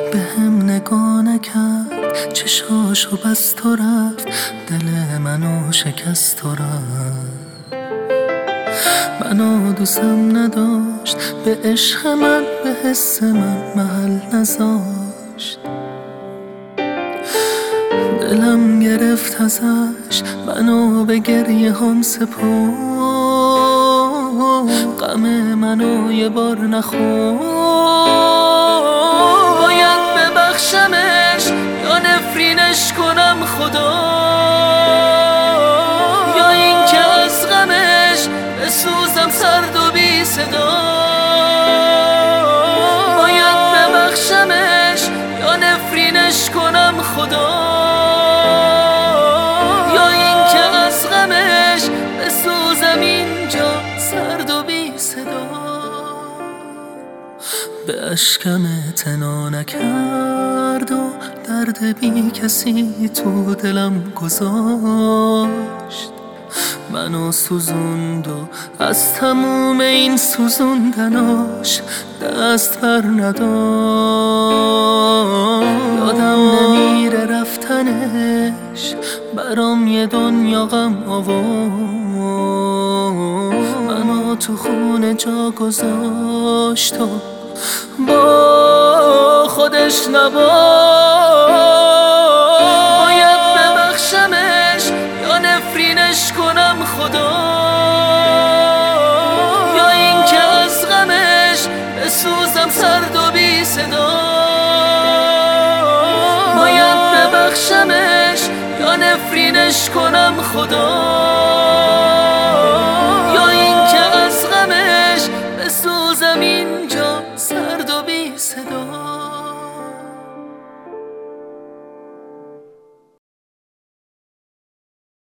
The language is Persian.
به هم نگاه نکرد، چشاشو بست و رفت، دل منو شکست و رفت. منو دوستم نداشت، به عشق من به حس من محل نذاشت. دلم گرفت ازش، منو به گریه هم سپرد. غم منو یه بار نخورد. باید ببخشمش یا نفرینش کنم خدا، یا این که از غمش بسوزم سرد و بی صدا. باید ببخشمش یا نفرینش کنم خدا، یا این که از غمش بسوزم اینجا سرد و بی صدا. به اشکم اعتنا نکرد و درد بی کسی تو دلم گذاشت. منو سوزوند و از تموم این سوزوندناش دست بر نداشت. یادم نمیره رفتنش، برام یه دنیا غم آورد. منو تو خونه جا گذاشت و با خودش نبرد. باید ببخشمش یا نفرینش کنم خدا، یا این که از غمش بسوزم سرد و بی صدا. باید ببخشمش یا نفرینش کنم خدا، یا این که از غمش بسوزم اینجا سرد و بی صدا.